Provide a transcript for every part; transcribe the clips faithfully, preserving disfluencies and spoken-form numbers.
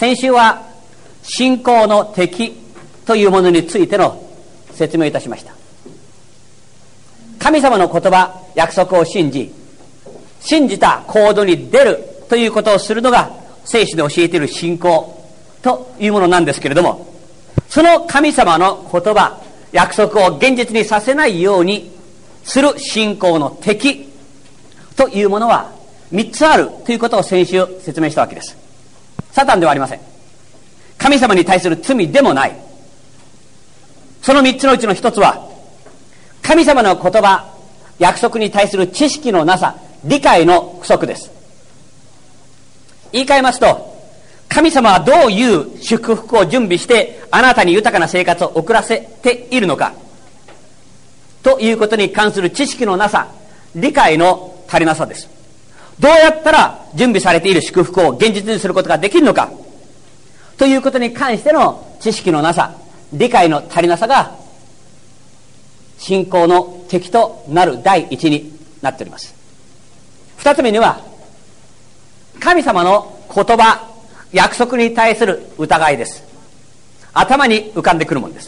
先週は信仰の敵というものについての説明をいたしました。神様の言葉、約束を信じ、信じた行動に出るということをするのが聖書で教えている信仰というものなんですけれども、その神様の言葉、約束を現実にさせないようにする信仰の敵というものはみっつあるということを先週説明したわけです。サタンではありません。神様に対する罪でもない。そのみっつのうちのひとつは、神様の言葉、約束に対する知識のなさ、理解の不足です。言い換えますと、神様はどういう祝福を準備してあなたに豊かな生活を送らせているのかということに関する知識のなさ、理解の足りなさです。どうやったら準備されている祝福を現実にすることができるのかということに関しての知識のなさ、理解の足りなさが信仰の敵となる第一になっております。二つ目には、神様の言葉、約束に対する疑いです。頭に浮かんでくるものです。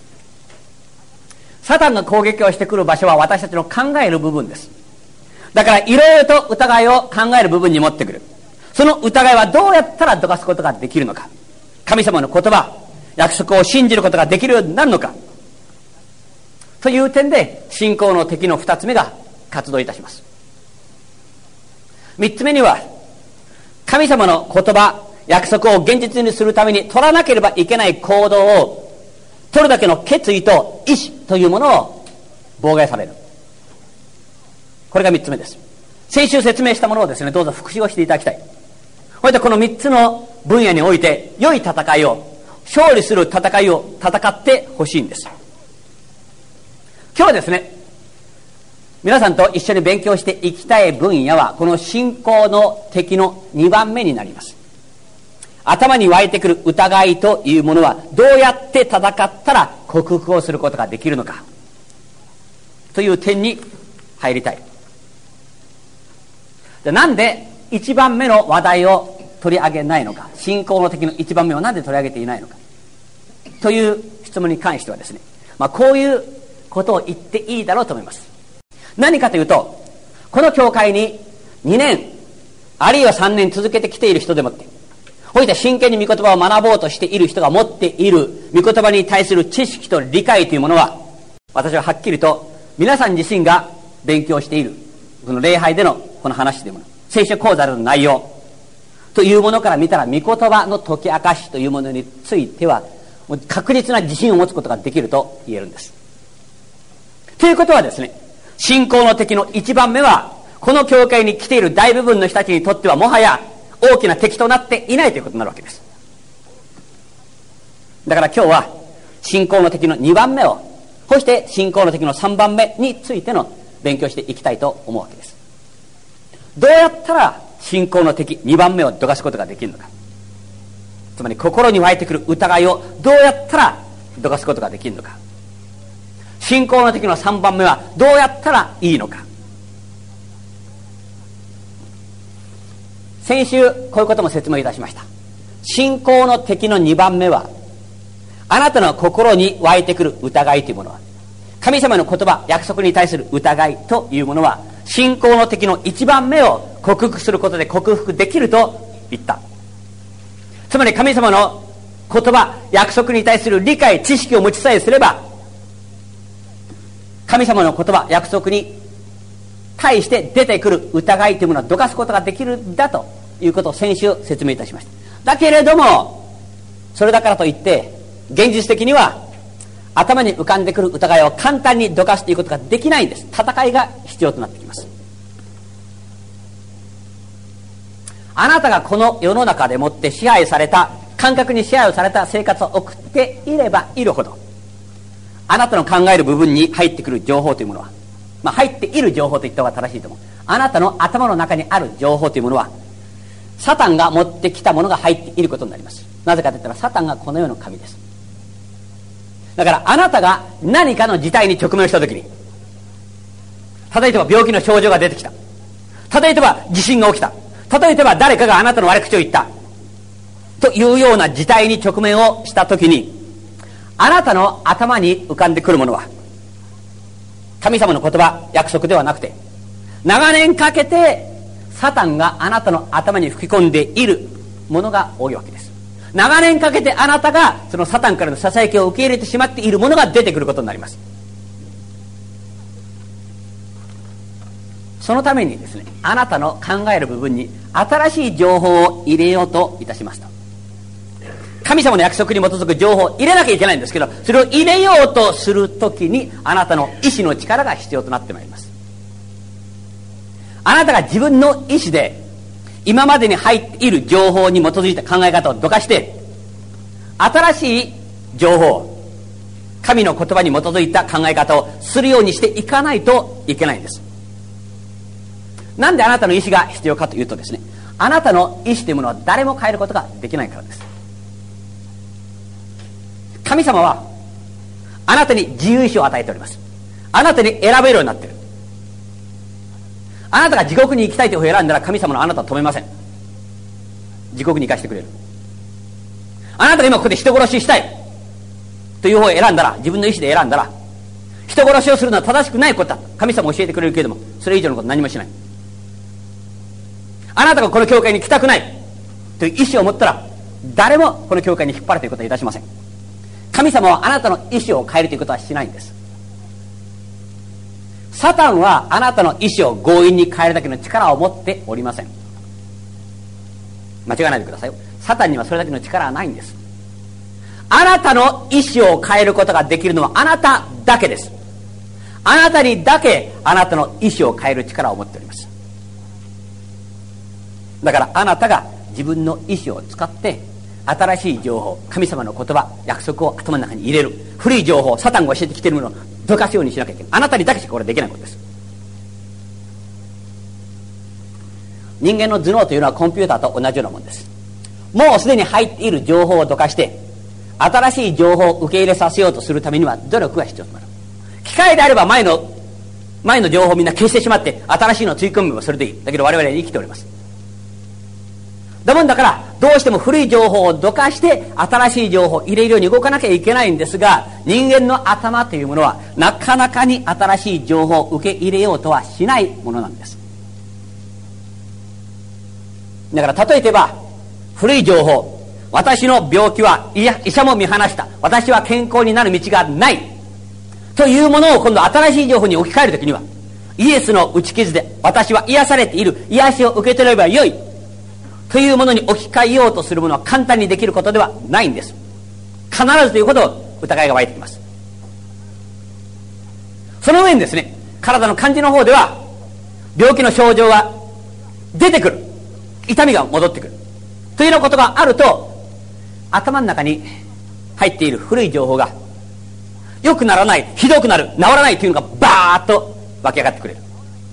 サタンが攻撃をしてくる場所は私たちの考える部分です。だからいろいろと疑いを考える部分に持ってくる。その疑いはどうやったらどかすことができるのか、神様の言葉、約束を信じることができるようになるのかという点で、信仰の敵の二つ目が活動いたします。三つ目には、神様の言葉、約束を現実にするために取らなければいけない行動を取るだけの決意と意志というものを妨害される。これが三つ目です。先週説明したものをですね、どうぞ復習をしていただきたい。そしてこの三つの分野において良い戦いを、勝利する戦いを戦ってほしいんです。今日はですね、皆さんと一緒に勉強していきたい分野はこの信仰の敵のにばんめになります。頭に湧いてくる疑いというものはどうやって戦ったら克服をすることができるのかという点に入りたい。で、なんでいちばんめの話題を取り上げないのか、信仰の敵のいちばんめをなんで取り上げていないのかという質問に関してはですね、まあ、こういうことを言っていいだろうと思います。何かというと、この教会ににねんあるいはさんねん続けてきている人でもって、こういった真剣に御言葉を学ぼうとしている人が持っている御言葉に対する知識と理解というものは、私ははっきりと皆さん自身が勉強しているこの礼拝でのこの話というもの、聖書講座の内容というものから見たら、御言葉の解き明かしというものについてはもう確実な自信を持つことができると言えるんです。ということはですね、信仰の敵の一番目は、この教会に来ている大部分の人たちにとってはもはや大きな敵となっていないということになるわけです。だから今日は信仰の敵のにばんめを、そして信仰の敵のさんばんめについての勉強していきたいと思うわけです。どうやったら信仰の敵にばんめをどかすことができるのか、つまり心に湧いてくる疑いをどうやったらどかすことができるのか、信仰の敵のさんばんめはどうやったらいいのか。先週こういうことも説明いたしました。信仰の敵のにばんめは、あなたの心に湧いてくる疑いというものは、神様の言葉、約束に対する疑いというものは、信仰の敵のいちばんめを克服することで克服できると言った。つまり神様の言葉、約束に対する理解、知識を持ちさえすれば、神様の言葉、約束に対して出てくる疑いというものをどかすことができるんだということを先週説明いたしました。だけれども、それだからといって現実的には頭に浮かんでくる疑いを簡単にどかすということができないんです。戦いが必要となってきます。あなたがこの世の中でもって支配された、感覚に支配をされた生活を送っていればいるほど、あなたの考える部分に入ってくる情報というものは、まあ、入っている情報と言った方が正しいと思う。あなたの頭の中にある情報というものは、サタンが持ってきたものが入っていることになります。なぜかといったら、サタンがこの世の神です。だからあなたが何かの事態に直面したときに、例えば病気の症状が出てきた、例えば地震が起きた、例えば誰かがあなたの悪口を言った、 というような事態に直面をしたときに、あなたの頭に浮かんでくるものは神様の言葉、約束ではなくて、長年かけてサタンがあなたの頭に吹き込んでいるものが多いわけです。長年かけてあなたがそのサタンからのささやきを受け入れてしまっているものが出てくることになります。そのためにですね、あなたの考える部分に新しい情報を入れようといたしました。神様の約束に基づく情報を入れなきゃいけないんですけど、それを入れようとするときにあなたの意志の力が必要となってまいります。あなたが自分の意志で今までに入っている情報に基づいた考え方をどかして、新しい情報、神の言葉に基づいた考え方をするようにしていかないといけないんです。なんであなたの意志が必要かというとですね、あなたの意志というものは誰も変えることができないからです。神様はあなたに自由意志を与えております。あなたに選べるようになっている。あなたが地獄に行きたいという方を選んだら、神様のあなたは止めません。地獄に行かせてくれる。あなたが今ここで人殺ししたいという方を選んだら、自分の意思で選んだら、人殺しをするのは正しくないことだ、神様教えてくれるけれども、それ以上のこと何もしない。あなたがこの教会に来たくないという意思を持ったら、誰もこの教会に引っ張るということはいたしません。神様はあなたの意思を変えるということはしないんです。サタンはあなたの意思を強引に変えるだけの力を持っておりません。間違わないでくださいよ。サタンにはそれだけの力はないんです。あなたの意思を変えることができるのはあなただけです。あなたにだけあなたの意思を変える力を持っております。だからあなたが自分の意思を使って新しい情報、神様の言葉、約束を頭の中に入れる。古い情報、サタンが教えてきているものをどかすようにしなきゃいけない。あなたにだけしかこれできないことです。人間の頭脳というのはコンピューターと同じようなものです。もうすでに入っている情報をどかして新しい情報を受け入れさせようとするためには努力が必要となる。機械であれば前の前の情報をみんな消してしまって新しいのを追込めばそれでいい。だけど我々は生きております。だもんだからどうしても古い情報をどかして新しい情報を入れるように動かなきゃいけないんですが、人間の頭というものはなかなかに新しい情報を受け入れようとはしないものなんです。だから例えてば古い情報、私の病気は医者も見放した、私は健康になる道がないというものを今度新しい情報に置き換えるときには、イエスの打ち傷で私は癒されている、癒しを受け取ればよいというものに置き換えようとするものは簡単にできることではないんです。必ずということを疑いが湧いてきます。その上にですね、体の感じの方では病気の症状が出てくる、痛みが戻ってくるというようなことがあると、頭の中に入っている古い情報が良くならない、ひどくなる、治らないというのがバーッと湧き上がってくれる。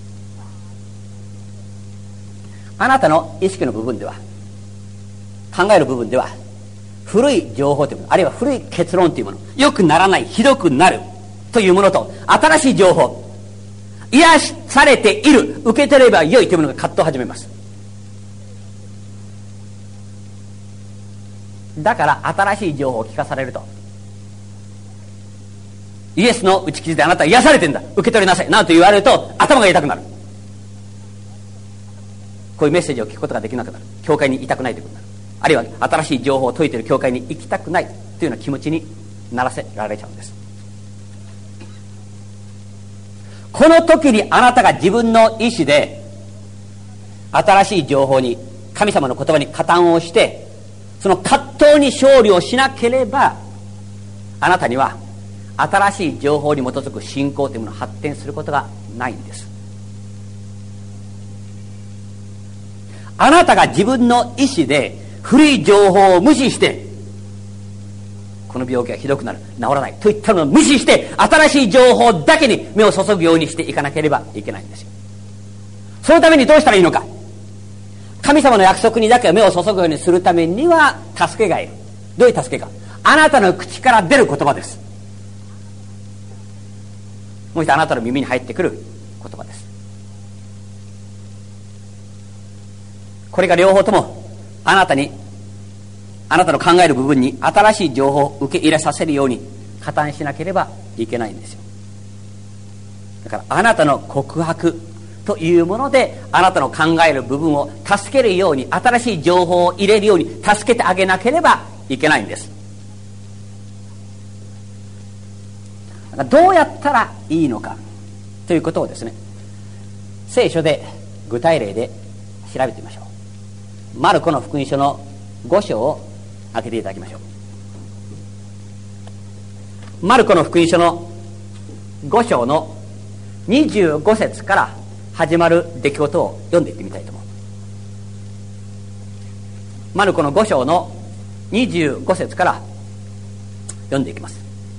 あなたの意識の部分では、考える部分では、古い情報というもの、あるいは古い結論というもの、良くならない、ひどくなるというものと、新しい情報、癒されている、受け取ればよいというものが葛藤を始めます。だから新しい情報を聞かされると、イエスの打ち傷であなたは癒されてんだ、受け取りなさいなんと言われると頭が痛くなる。こういうメッセージを聞くことができなくなる。教会にいたくないということになる。あるいは新しい情報を説いている教会に行きたくないというような気持ちにならせられちゃうんです。この時にあなたが自分の意志で新しい情報に、神様の言葉に加担をして、その葛藤に勝利をしなければ、あなたには新しい情報に基づく信仰というものを発展することがないんです。あなたが自分の意思で古い情報を無視して、この病気がひどくなる、治らないといったのを無視して、新しい情報だけに目を注ぐようにしていかなければいけないんですよ。そのためにどうしたらいいのか。神様の約束にだけ目を注ぐようにするためには助けがいる。どういう助けか。あなたの口から出る言葉です。もう一度あなたの耳に入ってくる言葉です。これが両方ともあなたにあなたの考える部分に新しい情報を受け入れさせるように加担しなければいけないんですよ。だからあなたの告白というものであなたの考える部分を助けるように、新しい情報を入れるように助けてあげなければいけないんです。だからどうやったらいいのかということをですね、聖書で具体例で調べてみましょう。マルコの福音書のご章を開けていただきましょう。マルコの福音書のご章のにじゅうご節から始まる出来事を読んでいってみたいと思う。マルコのご章のにじゅうご節から読んでいきます。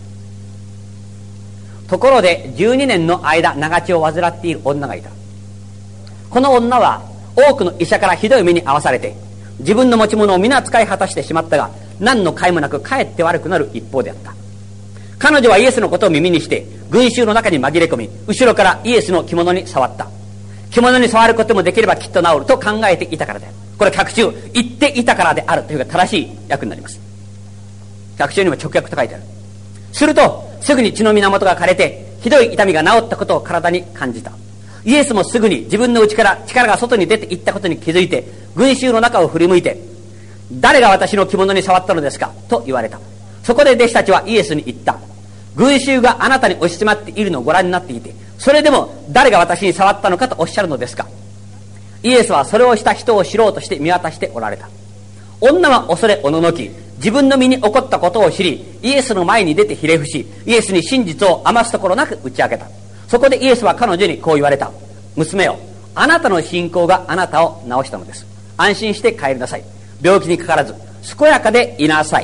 ところでじゅうにねんの間長血を患っている女がいた。この女は多くの医者からひどい目に遭わされて、自分の持ち物を皆使い果たしてしまったが、何の甲斐もなくかえって悪くなる一方であった。彼女はイエスのことを耳にして群衆の中に紛れ込み、後ろからイエスの着物に触った。着物に触ることもできればきっと治ると考えていたからである。これは脚中言っていたからであるというか正しい訳になります。脚中にも直訳と書いてある。するとすぐに血の源が枯れてひどい痛みが治ったことを体に感じた。イエスもすぐに自分の内から力が外に出ていったことに気づいて、群衆の中を振り向いて、誰が私の着物に触ったのですかと言われた。そこで弟子たちはイエスに言った。群衆があなたに押し迫っているのをご覧になっていて、それでも誰が私に触ったのかとおっしゃるのですか。イエスはそれをした人を知ろうとして見渡しておられた。女は恐れおののき、自分の身に起こったことを知り、イエスの前に出てひれ伏し、イエスに真実を余すところなく打ち明けた。そこでイエスは彼女にこう言われた。娘よ、あなたの信仰があなたを治したのです。安心して帰りなさい。病気にかからず健やかでいなさい。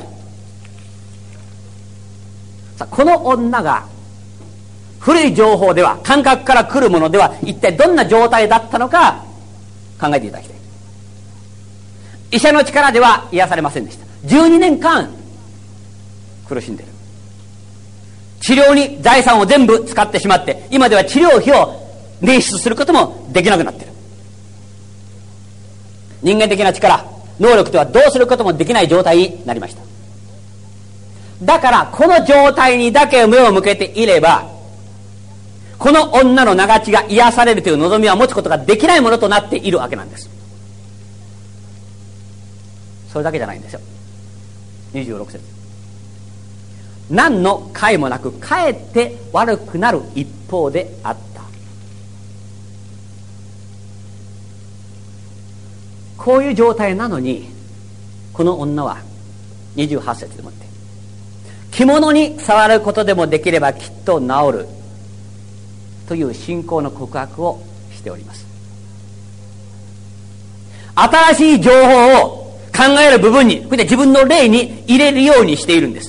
さあ、この女が古い情報では、感覚から来るものでは一体どんな状態だったのか考えていただきたい。医者の力では癒されませんでした。じゅうにねんかん苦しんでいる。治療に財産を全部使ってしまって、今では治療費を捻出することもできなくなっている。人間的な力、能力ではどうすることもできない状態になりました。だからこの状態にだけ目を向けていれば、この女の長血が癒されるという望みは持つことができないものとなっているわけなんです。それだけじゃないんですよ。にじゅうろく節、何の甲斐もなくかえって悪くなる一方であった。こういう状態なのに、この女はにじゅうはち節でもって、着物に触ることでもできればきっと治るという信仰の告白をしております。新しい情報を考える部分に、そして自分の霊に入れるようにしているんです。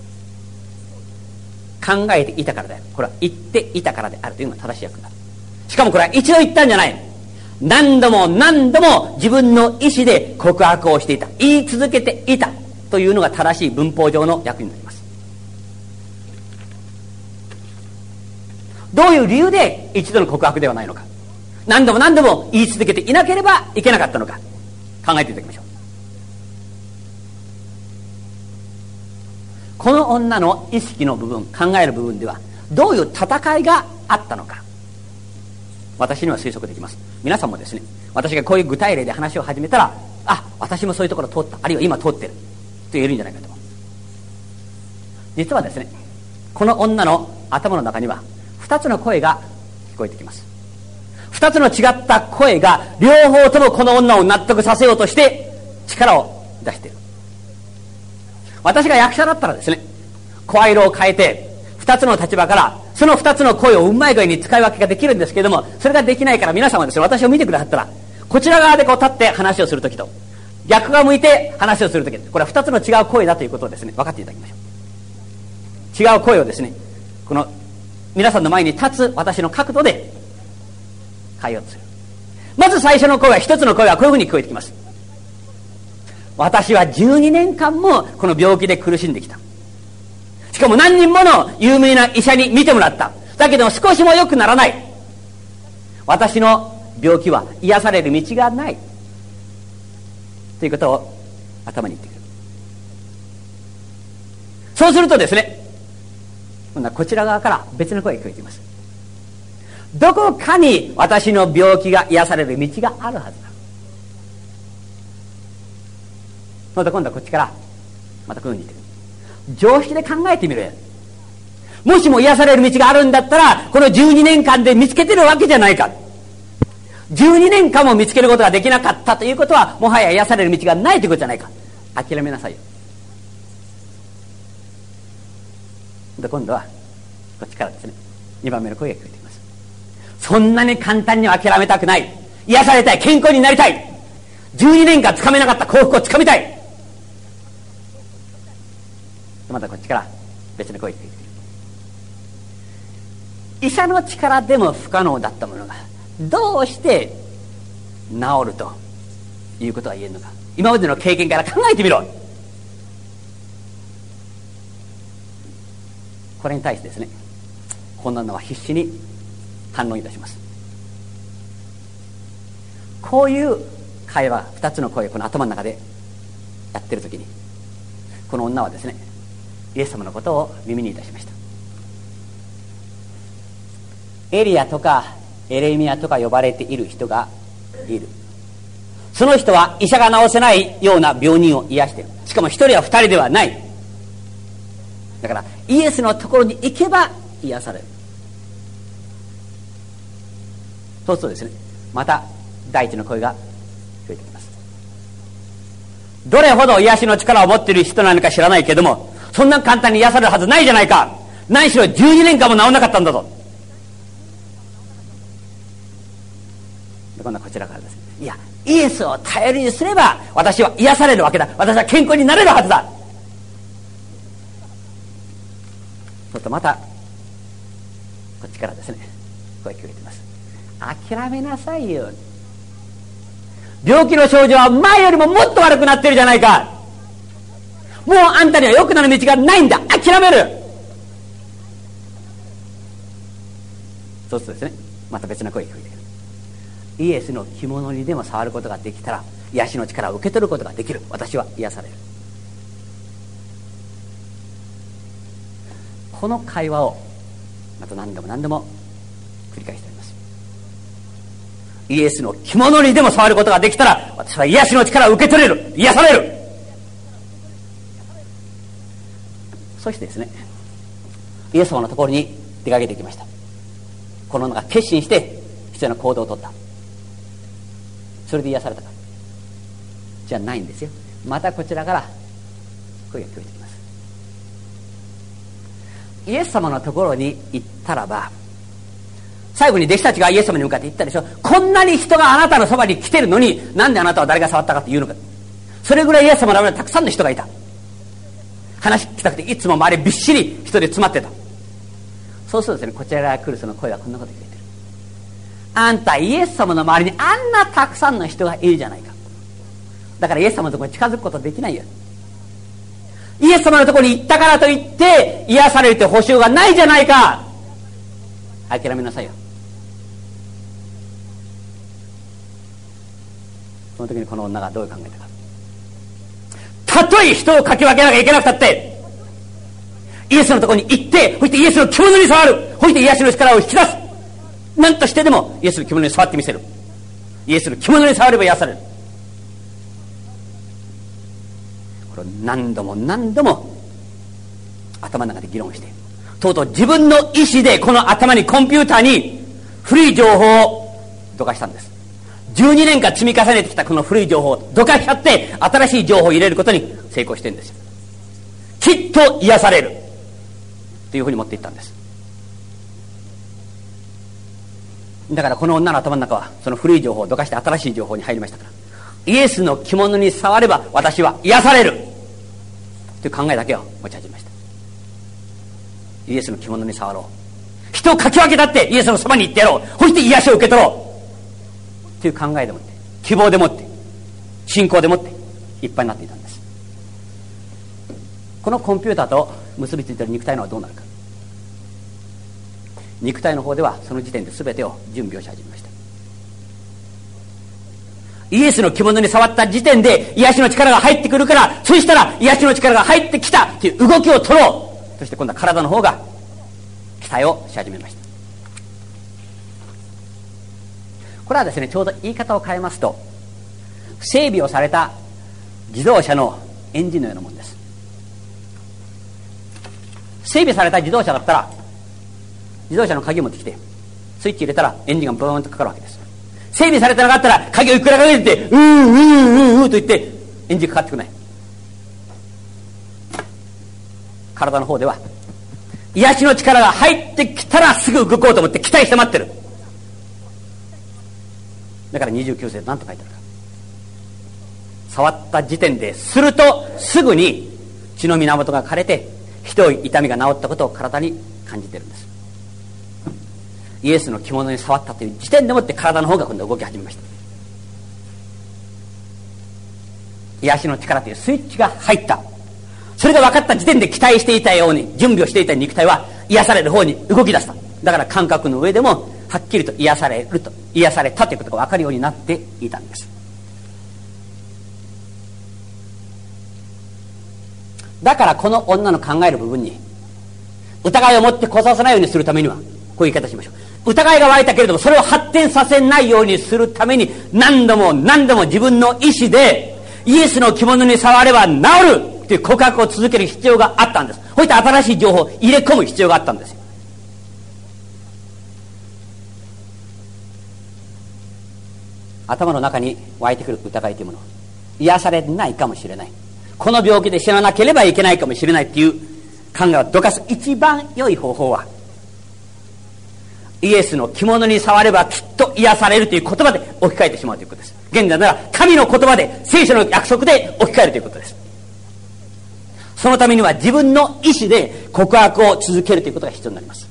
考えていたからである。これは言っていたからであるというのが正しい訳だ。しかもこれは一度言ったんじゃない。何度も何度も自分の意思で告白をしていた。言い続けていたというのが正しい文法上の訳になります。どういう理由で一度の告白ではないのか。何度も何度も言い続けていなければいけなかったのか。考えていただきましょう。この女の意識の部分、考える部分ではどういう戦いがあったのか、私には推測できます。皆さんもですね、私がこういう具体例で話を始めたら、あ、私もそういうところ通った、あるいは今通ってると言えるんじゃないかと思う。実はですね、この女の頭の中には二つの声が聞こえてきます。二つの違った声が両方ともこの女を納得させようとして力を出している。私が役者だったらですね、声色を変えて二つの立場からその二つの声をうまい具合に使い分けができるんですけれども、それができないから皆さんはですね、私を見てくださったら、こちら側でこう立って話をするときと逆側向いて話をするとき、これは二つの違う声だということをですね、分かっていただきましょう。違う声をですね、この皆さんの前に立つ私の角度で変えようとする。まず最初の声は、一つの声はこういうふうに聞こえてきます。私はじゅうにねんかんもこの病気で苦しんできた。しかも何人もの有名な医者に診てもらった。だけども少しも良くならない。私の病気は癒される道がないということを頭に言ってくる。 そうするとですね、今度はこちら側から別の声が聞こえています。どこかに私の病気が癒される道があるはずだ。また今度はこっちからまたこういうふうに言ってる。常識で考えてみる。もしも癒される道があるんだったら、このじゅうにねんかんで見つけてるわけじゃないか。じゅうにねんかんも見つけることができなかったということは、もはや癒される道がないということじゃないか。諦めなさいよ。で今度はこっちからですね、にばんめの声が聞こえてきます。そんなに簡単には諦めたくない。癒されたい。健康になりたい。じゅうにねんかんつかめなかった幸福をつかみたい。またこっちから別の声が聞こえてくる。医者の力でも不可能だったものがどうして治るということが言えるのか。今までの経験から考えてみろ。これに対してですね、こんなのは必死に反論いたします。こういう会話、二つの声をこの頭の中でやってる時に、この女はですね、イエス様のことを耳にいたしました。エリアとかエレミアとか呼ばれている人がいる。その人は医者が治せないような病人を癒している。しかも一人や二人ではない。だからイエスのところに行けば癒される。そうするとですね、また第一の声が聞こえてきます。どれほど癒しの力を持っている人なのか知らないけども、そんな簡単に癒されるはずないじゃないか。何しろじゅうにねんかんも治んなかったんだぞ。今度はこちらからです。いや、イエスを頼りにすれば私は癒されるわけだ。私は健康になれるはずだ。そうするとまたこっちからですね、声聞こえています。諦めなさいよ。病気の症状は前よりももっと悪くなってるじゃないか。もうあんたには良くなる道がないんだ。諦める。そうするとですね、また別な声が聞こえてくる。イエスの着物にでも触ることができたら癒しの力を受け取ることができる。私は癒される。この会話をまた何度も何度も繰り返しております。イエスの着物にでも触ることができたら私は癒しの力を受け取れる。癒される。そしてですね、イエス様のところに出かけてきました。この女が決心して必要な行動を取った。それで癒されたかじゃないんですよ。またこちらから声が聞こえてきます。イエス様のところに行ったらば、最後に弟子たちがイエス様に向かって言ったでしょ。こんなに人があなたのそばに来てるのになんであなたは誰が触ったかって言うのか。それぐらいイエス様の中にたくさんの人がいた。話聞きたくていつも周りびっしり人で詰まってた。そうするとですね、こちらから来るその声はこんなこと言ってる。あんたイエス様の周りにあんなたくさんの人がいるじゃないか。だからイエス様のところに近づくことできないよ。イエス様のところに行ったからといって癒されるという保証がないじゃないか。諦めなさいよ。その時にこの女がどう考えたか。たとえ人をかき分けなきゃいけなくたってイエスのところに行って、そしてイエスの着物に触る。そして癒しの力を引き出す。何としてでもイエスの着物に触ってみせる。イエスの着物に触れば癒される。これを何度も何度も頭の中で議論して、とうとう自分の意思でこの頭にコンピューターに古い情報をどかしたんです。じゅうにねんかん積み重ねてきたこの古い情報をどかしちゃって新しい情報を入れることに成功してるんですよ。きっと癒されるというふうに持っていったんです。だからこの女の頭の中はその古い情報をどかして新しい情報に入りましたから、イエスの着物に触れば私は癒されるという考えだけを持ち始めました。イエスの着物に触ろう。人をかき分けたってイエスのそばに行ってやろう。そして癒しを受け取ろうという考えでもって、希望でもって、信仰でもっていっぱいになっていたんです。このコンピューターと結びついている肉体のはどうなるか。肉体の方ではその時点で全てを準備をし始めました。 イエスの着物に触った時点で癒しの力が入ってくるから、そしたら癒しの力が入ってきたという動きを取ろう。そして今度は体の方が期待をし始めました。これはですね、ちょうど言い方を変えますと、整備をされた自動車のエンジンのようなものです。整備された自動車だったら、自動車の鍵を持ってきてスイッチ入れたらエンジンがブーンとかかるわけです。整備されてなかったら鍵をいくらかけてて、うーうーうーうーと言ってエンジンかかってくれない。体の方では癒しの力が入ってきたらすぐ動こうと思って期待して待ってる。だからにじゅうきゅうせいで何と書いてあるか、触った時点でするとすぐに血の源が枯れてひどい痛みが治ったことを体に感じているんです。イエスの着物に触ったという時点でもって体の方が今度動き始めました。癒しの力というスイッチが入った。それが分かった時点で期待していたように準備をしていた肉体は癒される方に動き出した。だから感覚の上でもはっきりと癒されると癒されたということが分かるようになっていたんです。だからこの女の考える部分に疑いを持ってこさせないようにするためにはこういう言い方しましょう。疑いが湧いたけれどもそれを発展させないようにするために何度も何度も自分の意思でイエスの着物に触れば治るという告白を続ける必要があったんです。こういった新しい情報を入れ込む必要があったんですよ。頭の中に湧いてくる疑いというもの、癒されないかもしれない、この病気で死ななければいけないかもしれないっていう考えをどかす一番良い方法は、イエスの着物に触ればきっと癒されるという言葉で置き換えてしまうということです。現在なら神の言葉で聖書の約束で置き換えるということです。そのためには自分の意思で告白を続けるということが必要になります。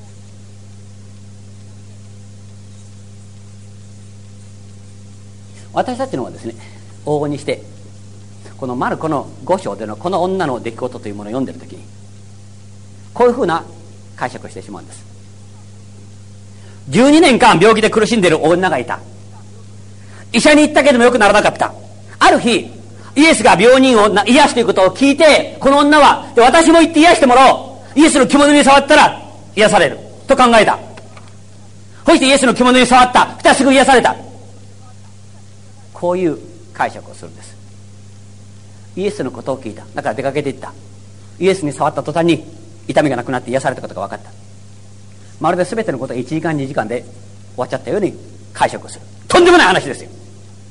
私たちのはですね、往々にしてこのマルコのご章でのこの女の出来事というものを読んでいるときにこういうふうな解釈をしてしまうんです。じゅうにねんかん病気で苦しんでいる女がいた。医者に行ったけどもよくならなかった。ある日イエスが病人を癒すということを聞いて、この女は私も行って癒してもらおう、イエスの着物に触ったら癒されると考えた。そしてイエスの着物に触った。そしたらすぐ癒された。こういう解釈をするんです。イエスのことを聞いた。だから出かけていった。イエスに触った途端に痛みがなくなって癒されたことが分かった。まるで全てのことがいちじかんにじかんで終わっちゃったように解釈をする。とんでもない話ですよ。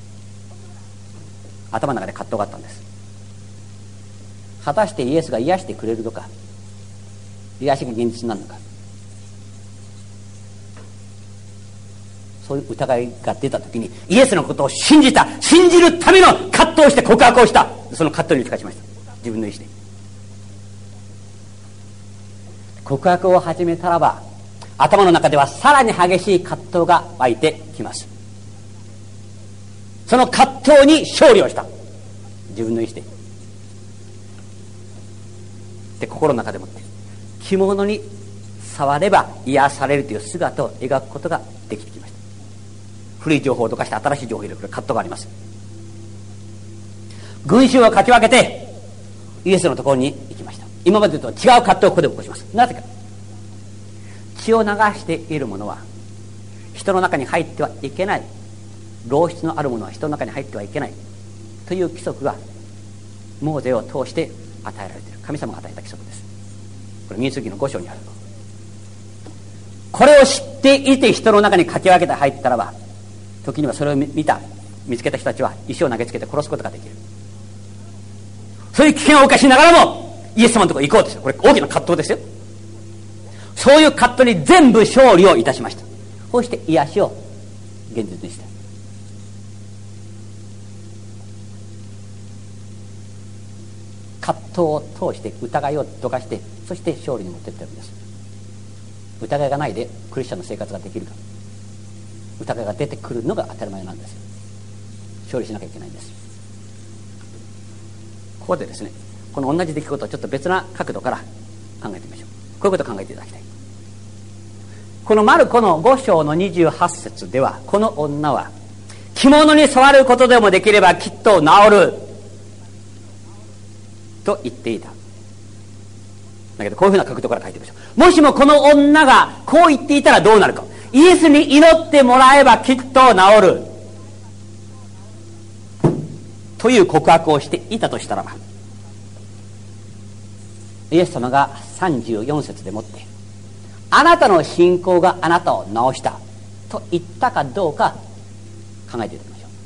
頭の中で葛藤があったんです。果たしてイエスが癒してくれるのか、癒しが現実になるのか、そういう疑いが出たときにイエスのことを信じた、信じるための葛藤をして告白をした。その葛藤に打ち勝ちました。自分の意思で告白を始めたらば、頭の中ではさらに激しい葛藤が湧いてきます。その葛藤に勝利をした。自分の意思でで、心の中でもって着物に触れば癒されるという姿を描くことができてきました。古い情報をどかして新しい情報を入れる葛藤があります。群衆をかき分けてイエスのところに行きました。今までとは違う葛藤をここで起こします。なぜか、血を流しているものは人の中に入ってはいけない、漏出のあるものは人の中に入ってはいけないという規則がモーゼを通して与えられている。神様が与えた規則です。これ民数記のご章にある。これを知っていて人の中にかき分けて入ったらば、時にはそれを見た見つけた人たちは石を投げつけて殺すことができる。そういう危険を冒しながらもイエス様のところに行こうとして、これ大きな葛藤ですよ。そういう葛藤に全部勝利をいたしました。こうして癒しを現実にした。葛藤を通して疑いをどかして、そして勝利に持っていってるんです。疑いがないでクリスチャンの生活ができるか、疑いが出てくるのが当たり前なんです。勝利しなきゃいけないんです。ここでですね、この同じ出来事をちょっと別な角度から考えてみましょう。こういうことを考えていただきたい。このマルコのご章のにじゅうはち節では、この女は着物に触ることでもできればきっと治ると言っていた。だけどこういうふうな角度から書いてみましょう。もしもこの女がこう言っていたらどうなるか。イエスに祈ってもらえばきっと治るという告白をしていたとしたらば、イエス様がさんじゅうよん節でもってあなたの信仰があなたを治したと言ったかどうか考えていただきましょう。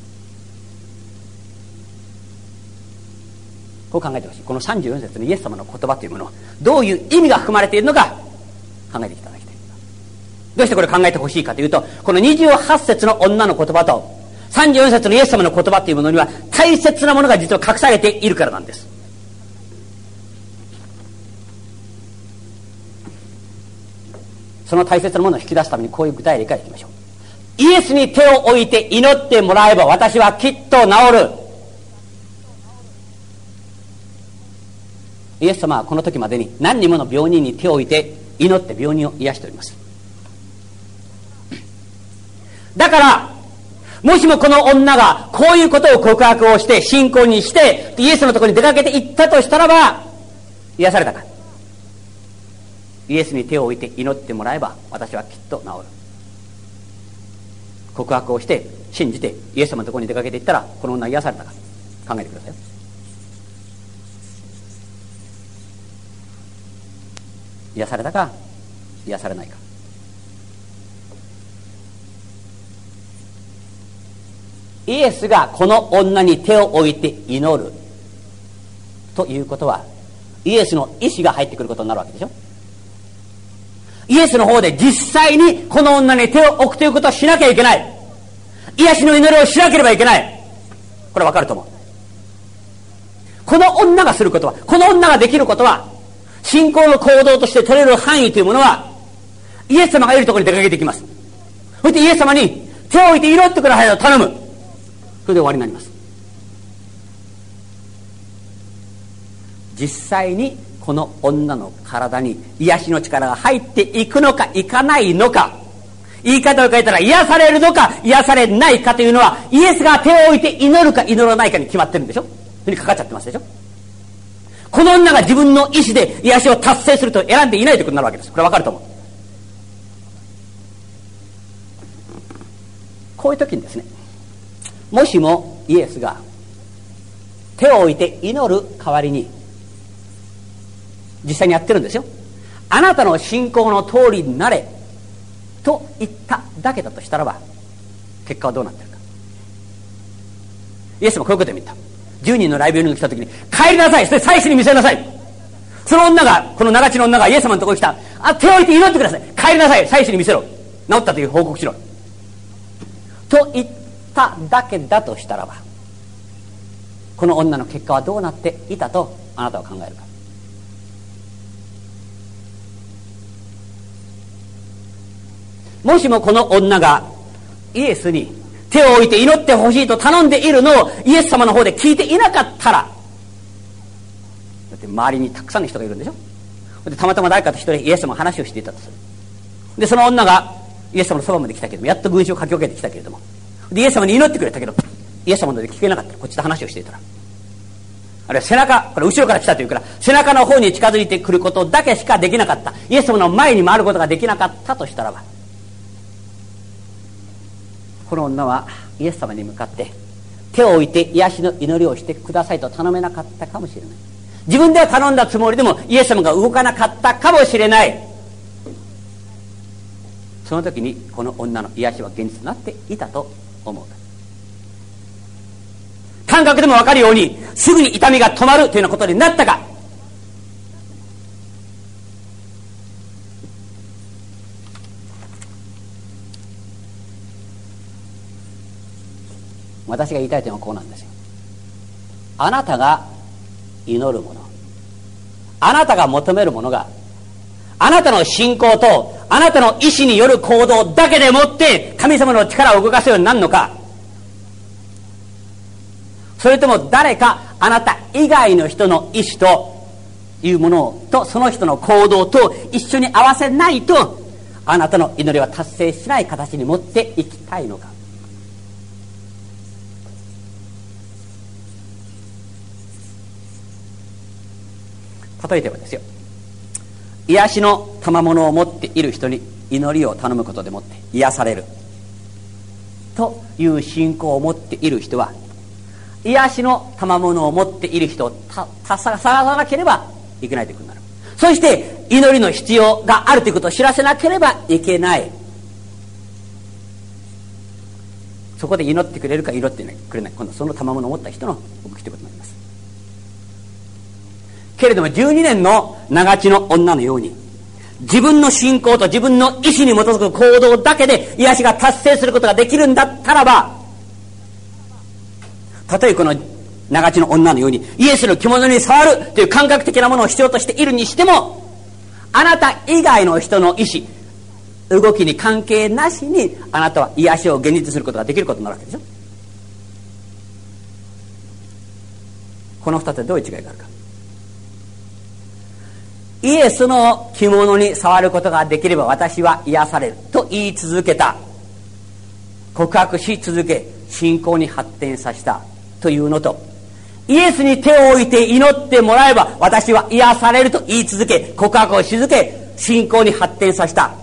こう考えてほしい。このさんじゅうよん節のイエス様の言葉というものをどういう意味が含まれているのか考えていただきたい。どうしてこれを考えてほしいかというと、このにじゅうはち節の女の言葉とさんじゅうよん節のイエス様の言葉というものには大切なものが実は隠されているからなんです。その大切なものを引き出すためにこういう具体例からいきましょう。イエスに手を置いて祈ってもらえば私はきっと治る。イエス様はこの時までに何人もの病人に手を置いて祈って病人を癒しております。だからもしもこの女がこういうことを告白をして信仰にしてイエスのところに出かけていったとしたらば癒されたか。イエスに手を置いて祈ってもらえば私はきっと治る。告白をして信じてイエス様のところに出かけていったらこの女は癒されたか考えてください。癒されたか癒されないか。イエスがこの女に手を置いて祈るということはイエスの意志が入ってくることになるわけでしょ。イエスの方で実際にこの女に手を置くということをしなきゃいけない。癒しの祈りをしなければいけない。これわかると思う。この女がすることは、この女ができることは、信仰の行動として取れる範囲というものはイエス様がいるところに出かけていきます。そしてイエス様に手を置いて祈ってくださいと頼む。それで終わりになります。実際にこの女の体に癒しの力が入っていくのかいかないのか、言い方を変えたら癒されるのか癒されないかというのはイエスが手を置いて祈るか祈らないかに決まってるんでしょ。それにかかっちゃってますでしょ。この女が自分の意思で癒しを達成すると選んでいないということになるわけです。これわかると思う。こういう時にですね、もしもイエスが手を置いて祈る代わりに実際にやってるんですよ。あなたの信仰の通りになれと言っただけだとしたらば結果はどうなってるか。イエスもこういうことを言った。じゅうにんのライブに来た時に帰りなさい、それ祭司に見せなさい。その女が、この長血の女がイエス様のところに来た。あ、手を置いて祈ってください、帰りなさい、祭司に見せろ、治ったという報告しろと言っただけだとしたらばこの女の結果はどうなっていたとあなたは考えるか。もしもこの女がイエスに手を置いて祈ってほしいと頼んでいるのをイエス様の方で聞いていなかったら、だって周りにたくさんの人がいるんでしょ。でたまたま誰かと一人イエス様の話をしていたとする。でその女がイエス様のそばまで来たけども、やっと群衆をかき分けてきたけれども、でイエス様に祈ってくれたけどイエス様ので聞けなかった。こっちと話をしていたら、あるいは背中、これ後ろから来たというから背中の方に近づいてくることだけしかできなかった、イエス様の前に回ることができなかったとしたらば、この女はイエス様に向かって手を置いて癒しの祈りをしてくださいと頼めなかったかもしれない。自分では頼んだつもりでもイエス様が動かなかったかもしれない。その時にこの女の癒しは現実になっていたと思う。感覚でも分かるようにすぐに痛みが止まるというようなことになったか。私が言いたい点はこうなんですよ。あなたが祈るもの、あなたが求めるものがあなたの信仰とあなたの意志による行動だけでもって神様の力を動かすようになるのか、それとも誰かあなた以外の人の意志というものとその人の行動と一緒に合わせないとあなたの祈りは達成しない形に持っていきたいのか。 例えてはですよ、癒しの賜物を持っている人に祈りを頼むことでもって癒されるという信仰を持っている人は、癒しの賜物を持っている人をたた探さなければいけないということになる。そして祈りの必要があるということを知らせなければいけない。そこで祈ってくれるか祈ってくれない、今度その賜物を持った人の動きということになります。けれどもじゅうにねんの長地の女のように、自分の信仰と自分の意志に基づく行動だけで癒しが達成することができるんだったらば、たとえこの長地の女のようにイエスの着物に触るという感覚的なものを必要としているにしても、あなた以外の人の意志、動きに関係なしにあなたは癒しを現実することができることになるわけでしょ。この二つはどういう違いがあるか。イエスの着物に触ることができれば私は癒されると言い続けた、告白し続け信仰に発展させたというのと、イエスに手を置いて祈ってもらえば私は癒されると言い続け告白をし続け信仰に発展させた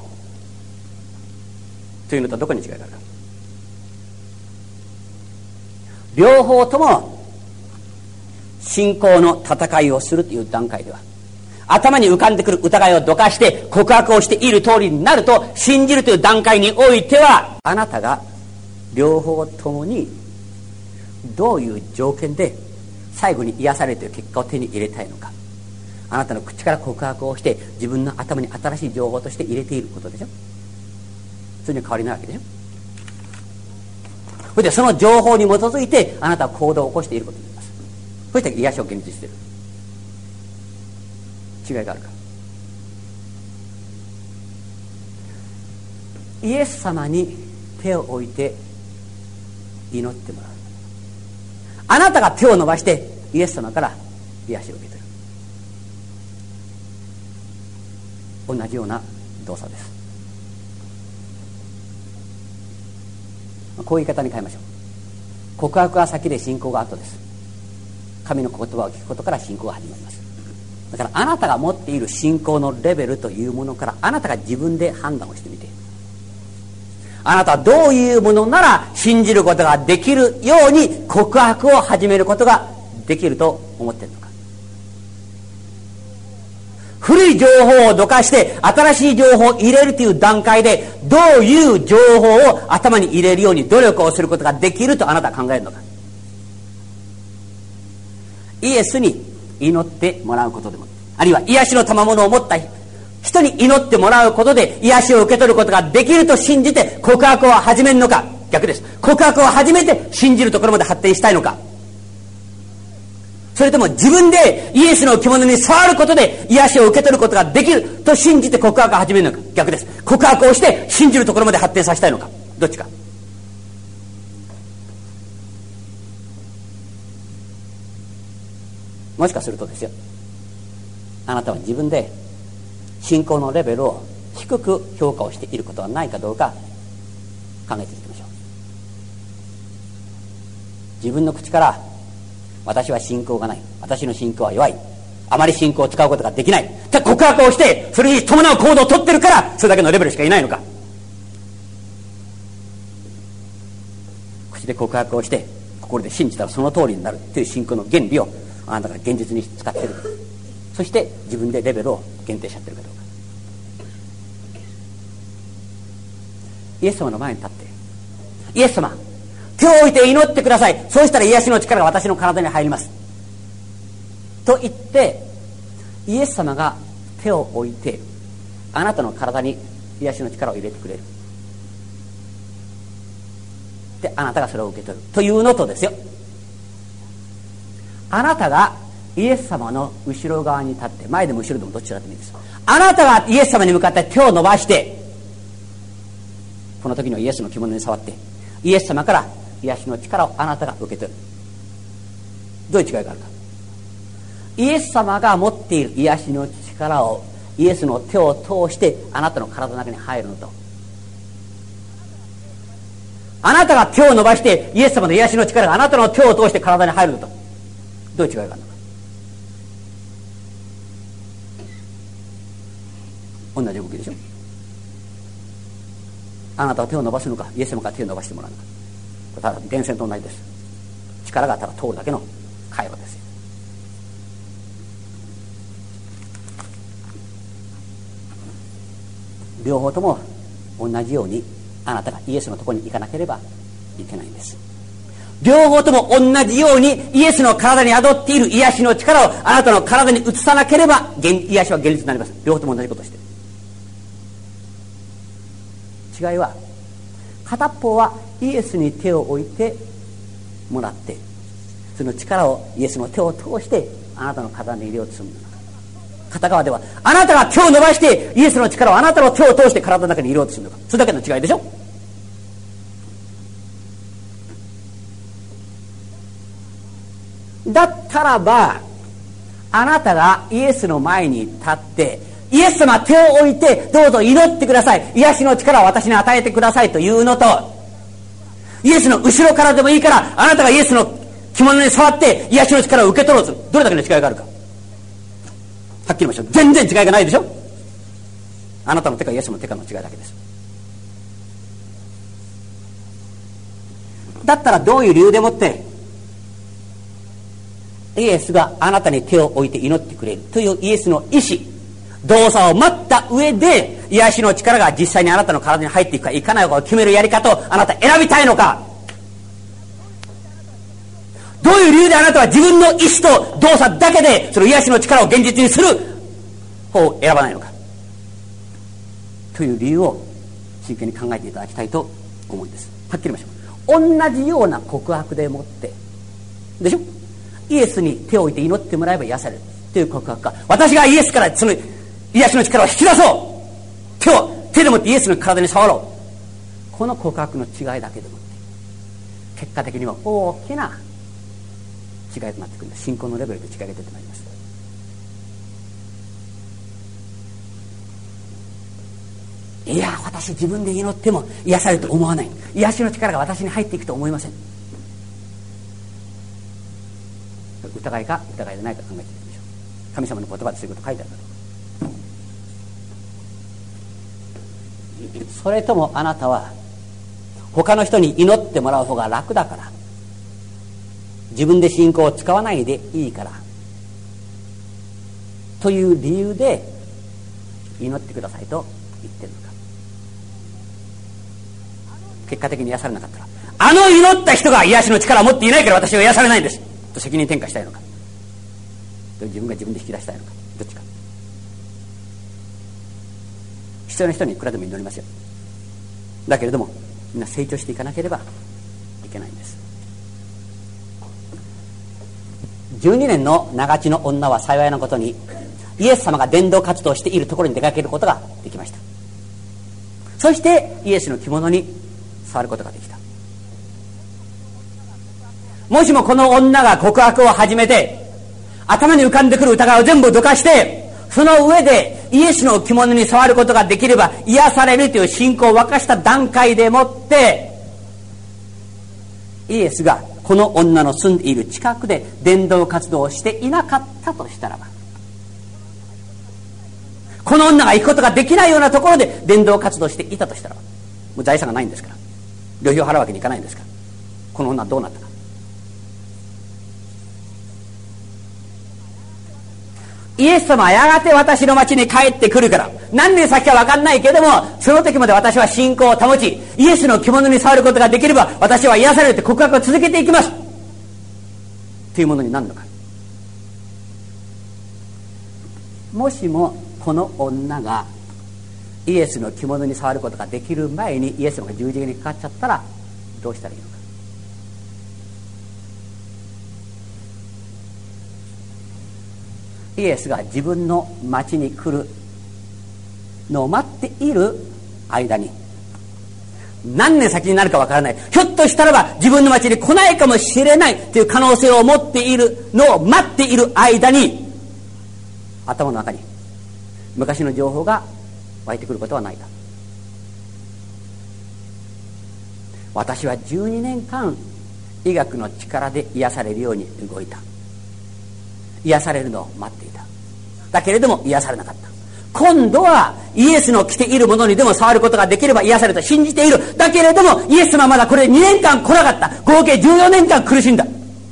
というのとどこに違いがあるか。両方とも信仰の戦いをするという段階では、頭に浮かんでくる疑いをどかして告白をしている通りになると信じるという段階においては、あなたが両方ともにどういう条件で最後に癒されるという結果を手に入れたいのか、あなたの口から告白をして自分の頭に新しい情報として入れていることでしょ。それに変わりないわけでしょ。それでその情報に基づいてあなたは行動を起こしていることになります。そして癒しを現実している。違いがあるか。イエス様に手を置いて祈ってもらう。あなたが手を伸ばしてイエス様から癒しを受け取る。同じような動作です。こういう言い方に変えましょう。告白が先で信仰が後です。神の言葉を聞くことから信仰が始まります。だからあなたが持っている信仰のレベルというものからあなたが自分で判断をしてみて、あなたはどういうものなら信じることができるように告白を始めることができると思っているのか。古い情報をどかして新しい情報を入れるという段階でどういう情報を頭に入れるように努力をすることができるとあなたは考えるのか。イエスに祈ってもらうことでも、あるいは癒しの賜物を持った人に祈ってもらうことで癒しを受け取ることができると信じて告白を始めるのか、逆です。告白を始めて信じるところまで発展したいのか、それとも自分でイエスの着物に触ることで癒しを受け取ることができると信じて告白を始めるのか、逆です。告白をして信じるところまで発展させたいのか、どっちか。もしかするとですよ、あなたは自分で信仰のレベルを低く評価をしていることはないかどうか考えてみましょう。自分の口から私は信仰がない、私の信仰は弱い、あまり信仰を使うことができないって告白をしてそれに伴う行動を取ってるからそれだけのレベルしかいないのか、口で告白をして心で信じたらその通りになるという信仰の原理をあなたが現実に使っている、そして自分でレベルを限定しちゃってるかどうか。イエス様の前に立って、イエス様手を置いて祈ってください、そうしたら癒しの力が私の体に入りますと言ってイエス様が手を置いてあなたの体に癒しの力を入れてくれる。であなたがそれを受け取るというのとですよ、あなたがイエス様の後ろ側に立って、前でも後ろでもどちらでもいいです。あなたがイエス様に向かって手を伸ばして、この時のイエスの着物に触ってイエス様から癒しの力をあなたが受け取る。どういう違いがあるか。イエス様が持っている癒しの力をイエスの手を通してあなたの体の中に入るのと、あなたが手を伸ばしてイエス様の癒しの力があなたの手を通して体に入るのと、どういう違いがあるのか。 同じ動きでしょ。あなたは手を伸ばすのか、イエス様から手を伸ばしてもらうのか。これただ電線と同じです。力がただ通るだけの回路ですよ。両方とも同じようにあなたがイエスのところに行かなければいけないんです。両方とも同じようにイエスの体に宿っている癒しの力をあなたの体に移さなければ癒しは現実になります。両方とも同じことをしている。違いは片っぽはイエスに手を置いてもらって、その力をイエスの手を通してあなたの体に入れようとするのか、片側ではあなたが手を伸ばしてイエスの力をあなたの手を通して体の中に入れようとするのか、それだけの違いでしょ。だったらばあなたがイエスの前に立ってイエス様手を置いてどうぞ祈ってください、癒しの力を私に与えてくださいというのと、イエスの後ろからでもいいからあなたがイエスの着物に触って癒しの力を受け取ろうとする、どれだけの違いがあるかはっきり言いましょう。全然違いがないでしょ。あなたの手かイエスの手かの違いだけです。だったらどういう理由でもってイエスがあなたに手を置いて祈ってくれるというイエスの意志、動作を待った上で癒しの力が実際にあなたの体に入っていくかいかないかを決めるやり方をあなた選びたいのか、どういう理由であなたは自分の意志と動作だけでその癒しの力を現実にする方を選ばないのかという理由を真剣に考えていただきたいと思うんです。はっきり言いましょう。同じような告白でもってでしょ、イエスに手を置いて祈ってもらえば癒されるという告白か、私がイエスからその癒しの力を引き出そう、手を手でもってイエスの体に触ろう、この告白の違いだけでもって結果的には大きな違いとなってくるんです。信仰のレベルで違いが出てまいります。いや私自分で祈っても癒されると思わない、癒しの力が私に入っていくと思いません。疑いか疑いでないか考えてみましょう。神様の言葉でそういうこと書いてあるだろう。それともあなたは他の人に祈ってもらう方が楽だから自分で信仰を使わないでいいからという理由で祈ってくださいと言ってるのか、結果的に癒されなかったらあの祈った人が癒しの力を持っていないから私は癒されないんですと責任転嫁したいのか、自分が自分で引き出したいのか、どっちか。必要な人にいくらでも祈りますよ。だけれどもみんな成長していかなければいけないんです。じゅうにねんの長地の女は幸いなことにイエス様が伝道活動しているところに出かけることができました。そしてイエスの着物に触ることができた。もしもこの女が告白を始めて頭に浮かんでくる疑いを全部どかしてその上でイエスの着物に触ることができれば癒されるという信仰を沸かした段階でもってイエスがこの女の住んでいる近くで伝道活動をしていなかったとしたらば、この女が行くことができないようなところで伝道活動していたとしたらば、もう財産がないんですから旅費を払うわけにいかないんですから、この女はどうなったか。イエス様はやがて私の町に帰ってくるから何年先か分かんないけどもその時まで私は信仰を保ちイエスの着物に触ることができれば私は癒されるって告白を続けていきますというものになるのか。もしもこの女がイエスの着物に触ることができる前にイエス様が十字架にかかっちゃったらどうしたらいいのか。イエスが自分の町に来るのを待っている間に何年先になるかわからない、ひょっとしたらば自分の町に来ないかもしれないという可能性を持っているのを待っている間に頭の中に昔の情報が湧いてくることはないか。私はじゅうにねんかん医学の力で癒されるように動いた、癒されるのを待っていた、だけれども癒されなかった。 今度はイエスの着ているものにでも触ることができれば癒されと信じている。だけれどもイエス様はまだこれでにねんかん来なかった。合計じゅうよねんかん苦しんだ。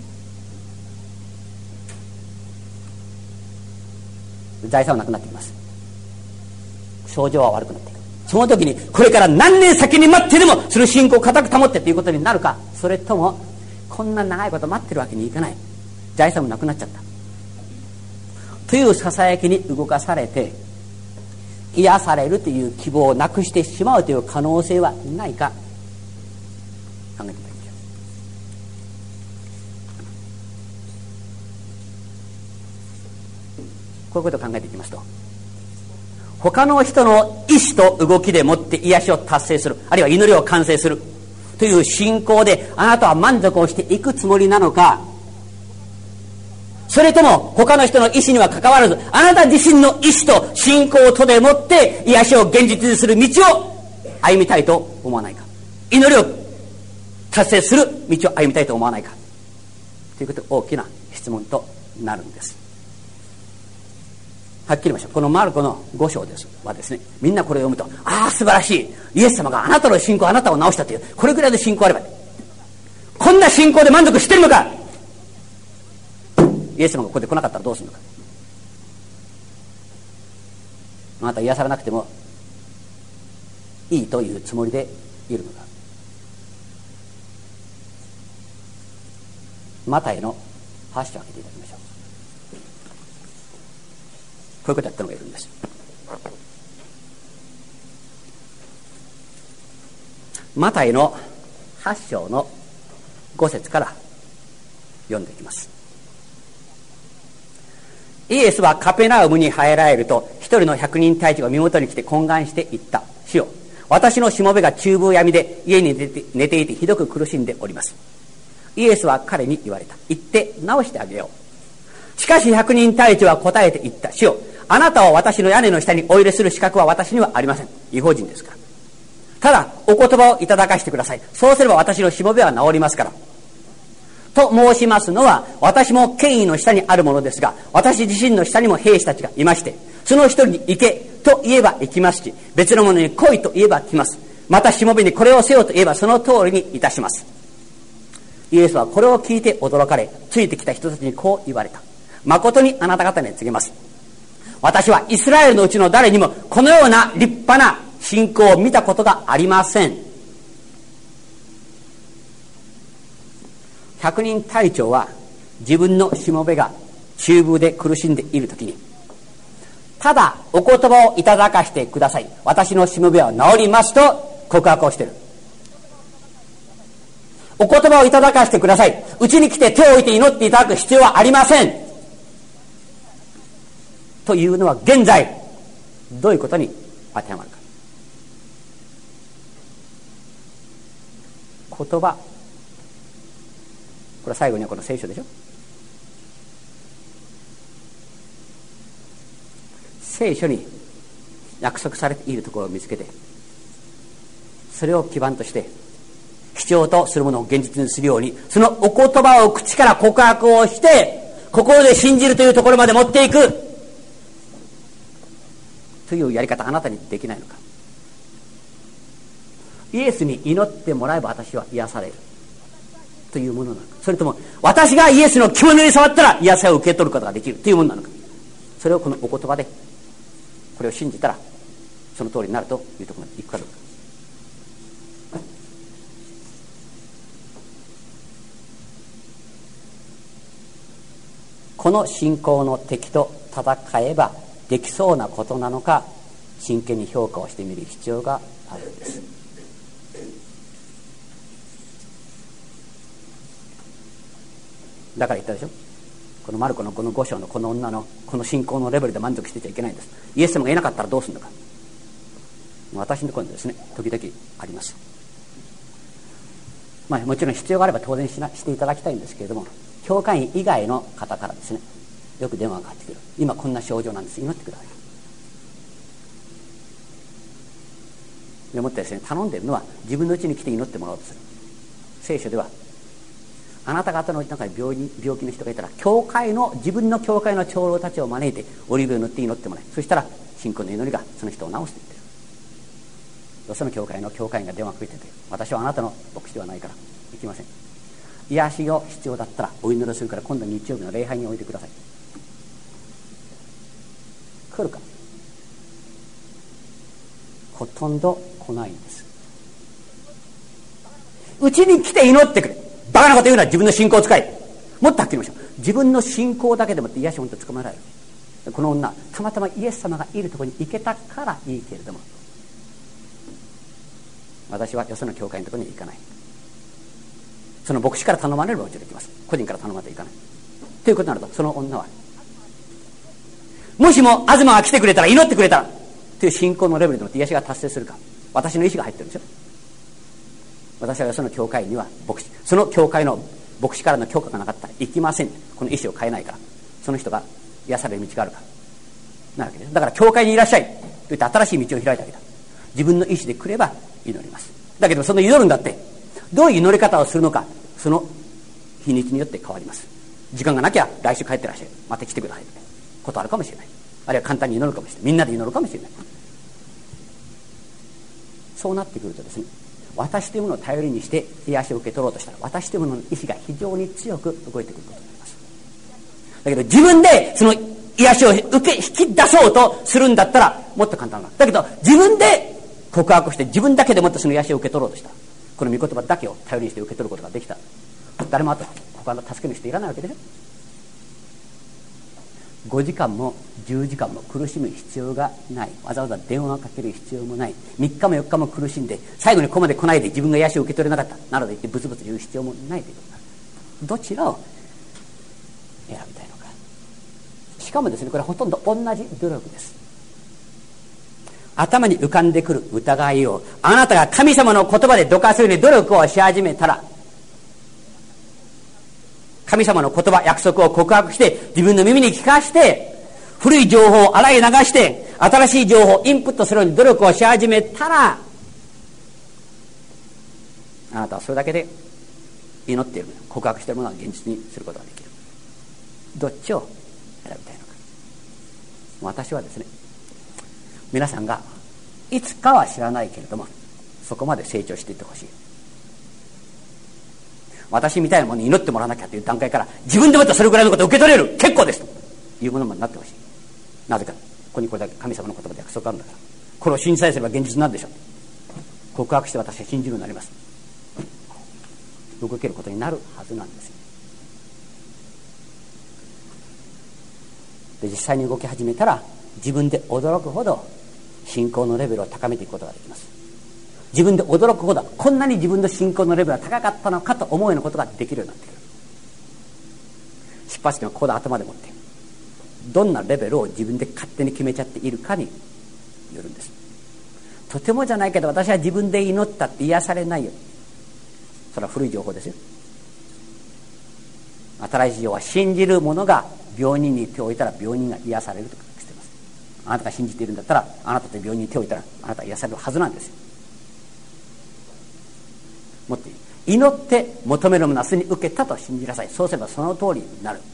財産はなくなってきます。症状は悪くなっていく。その時にこれから何年先に待ってでもその信仰を固く保ってということになるか、それともこんな長いこと待ってるわけにいかない、財産もなくなっちゃったというささやきに動かされて癒されるという希望をなくしてしまうという可能性はないか考えてみましょう。こういうことを考えていきますと、他の人の意志と動きでもって癒しを達成する、あるいは祈りを完成するという信仰であなたは満足をしていくつもりなのか、それとも他の人の意志にはかかわらずあなた自身の意志と信仰とでもって癒しを現実にする道を歩みたいと思わないか、祈りを達成する道を歩みたいと思わないかということ大きな質問となるんです。はっきり言いましょう。このマルコのご章ですはですね、みんなこれを読むと、ああ素晴らしい、イエス様があなたの信仰、あなたを治したという、これぐらいの信仰あれば、こんな信仰で満足してるのか、イエス様がここで来なかったらどうするのか、あなた癒されなくてもいいというつもりでいるのか。マタイのはち章を開けていただきましょう。こういうことやったのがいるんです。マタイのはち章のご節から読んでいきます。イエスはカペナウムに入られると、一人の百人隊長が身元に来て懇願して言った。主よ、私のしもべが中風病で家に寝て、寝ていてひどく苦しんでおります。イエスは彼に言われた。行って治してあげよう。しかし百人隊長は答えて言った。主よ、あなたを私の屋根の下にお入れする資格は私にはありません。違法人ですから。ただお言葉をいただかしてください。そうすれば私のしもべは治りますから。と申しますのは、私も権威の下にあるものですが、私自身の下にも兵士たちがいまして、その一人に行けと言えば行きますし、別の者に来いと言えば来ます。またしもべにこれをせよと言えばその通りにいたします。イエスはこれを聞いて驚かれ、ついてきた人たちにこう言われた。誠にあなた方に告げます。私はイスラエルのうちの誰にもこのような立派な信仰を見たことがありません。百人隊長は自分のしもべが中風で苦しんでいるときに、ただお言葉をいただかしてください、私のしもべは治りますと告白をしている。お言葉をいただかしてください、うちに来て手を置いて祈っていただく必要はありませんというのは、現在どういうことに当てはまるか。言葉、これ最後にはこの聖書でしょ。聖書に約束されているところを見つけて、それを基盤として必要とするものを現実にするように、そのお言葉を口から告白をして心で信じるというところまで持っていくというやり方、あなたにできないのか。イエスに祈ってもらえば私は癒されるというものなのか、それとも私がイエスの着物に触ったら癒さを受け取ることができるというものなのか。それをこのお言葉でこれを信じたらその通りになるというところまでいくかどうか。この信仰の敵と戦えばできそうなことなのか、真剣に評価をしてみる必要があるんです。だから言ったでしょ、このマルコのこのご章のこの女のこの信仰のレベルで満足してちゃいけないんです。イエス様がいなかったらどうするのか。私のところにですね、時々あります。まあもちろん必要があれば当然しなしていただきたいんですけれども、教会員以外の方からですね、よく電話がかかってくる。今こんな症状なんです、祈ってください。でもってですね、頼んでるのは自分のうちに来て祈ってもらおうとする。聖書ではあなた方の中に 病, に病気の人がいたら、教会の自分の教会の長老たちを招いてオリーブを塗って祈ってもらい、そしたら信仰の祈りがその人を治すと言ってる。よその教会の教会員が電話かけてて、私はあなたの牧師ではないから行きません。癒しを必要だったらお祈りするから今度日曜日の礼拝においてください。来るか。ほとんど来ないんです。うちに来て祈ってくれ。バカなこと言うなら自分の信仰を使い。もっとはっきり言いましょう。自分の信仰だけでもって癒しを本当に捕まえられる。この女、たまたまイエス様がいるところに行けたからいいけれども、私はよその教会のところに行かない。その牧師から頼まれればうちで行きます。個人から頼まれて行かない。ということになると、その女はもしも東が来てくれたら、祈ってくれたらという信仰のレベルでもって癒しが達成するか、私の意思が入ってるんですよ。私はよその教会には牧師、その教会の牧師からの許可がなかったら行きません。この意思を変えないから、その人が癒される道があるからなわけです。だから教会にいらっしゃいと言って新しい道を開いてあげた。自分の意思で来れば祈ります。だけどその祈るんだってどういう祈り方をするのか、その日にちによって変わります。時間がなきゃ来週帰ってらっしゃい、また来てくださいということあるかもしれない。あるいは簡単に祈るかもしれない。みんなで祈るかもしれない。そうなってくるとですね、私というものを頼りにして癒しを受け取ろうとしたら、私というものの意志が非常に強く動いてくることになります。だけど自分でその癒しを受け引き出そうとするんだったらもっと簡単な。だけど自分で告白して自分だけでもってその癒しを受け取ろうとした、この御言葉だけを頼りにして受け取ることができた、誰もあと他の助けの人いらないわけでしょ。ごじかんもじゅうじかんも苦しむ必要がない。わざわざ電話をかける必要もない。みっかもよっかも苦しんで最後にここまで来ないで自分が癒しを受け取れなかったなので言ってブツブツ言う必要もないということになる。どちらを選びたいのか。しかもですね、これはほとんど同じ努力です。頭に浮かんでくる疑いをあなたが神様の言葉でどかすように努力をし始めたら、神様の言葉、約束を告白して自分の耳に聞かして、古い情報を洗い流して新しい情報をインプットするように努力をし始めたら、あなたはそれだけで祈っている、告白しているものは現実にすることができる。どっちを選びたいのか。私はですね、皆さんがいつかは知らないけれどもそこまで成長していってほしい。私みたいなものに祈ってもらわなきゃという段階から自分でもってそれぐらいのことを受け取れる、結構ですというものになってほしい。なぜか、ここにこれだけ神様の言葉で約束があるんだから、これを信じさえすれば現実になるでしょう。告白して私は信じるようになります。動けることになるはずなんですよ。で、実際に動き始めたら自分で驚くほど信仰のレベルを高めていくことができます。自分で驚くほどこんなに自分の信仰のレベルが高かったのかと思うようなことができるようになってくる。出発点はここで頭でもってどんなレベルを自分で勝手に決めちゃっているかによるんです。とてもじゃないけど私は自分で祈ったって癒されないよ。それは古い情報ですよ。新しい情報は信じる者が病人に手を置いたら病人が癒されると書き捨てます。あなたが信じているんだったらあなたと病人に手を置いたらあなたは癒されるはずなんですよ。もっと祈って求めるものはすでに受けたと信じなさい。そうすればその通りになる。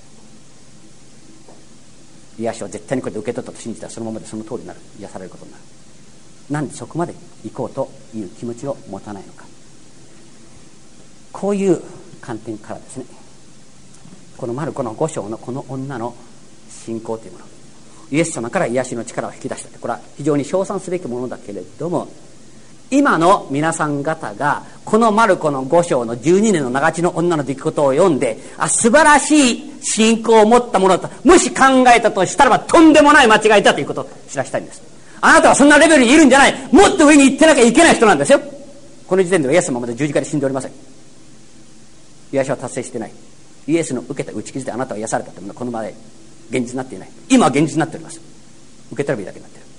癒しを絶対にこれで受け取ったと信じたらそのままでその通りになる。癒されることになる。なんでそこまで行こうという気持ちを持たないのか。こういう観点からですね、このマルコのご章のこの女の信仰というもの、イエス様から癒しの力を引き出したって、これは非常に称賛すべきものだけれども、今の皆さん方がこのマルコのご章のじゅうにねんの長血の女の出来事を読んで、あ、素晴らしい信仰を持ったものだともし考えたとしたらば、とんでもない間違いだということを知らせたいんです。あなたはそんなレベルにいるんじゃない、もっと上に行ってなきゃいけない人なんですよ。この時点ではイエス様はまだ十字架で死んでおりません。癒しは達成してない。イエスの受けた打ち傷であなたは癒されたというのはこの場で現実になっていない。今は現実になっております。受け取ればいいだけになっている。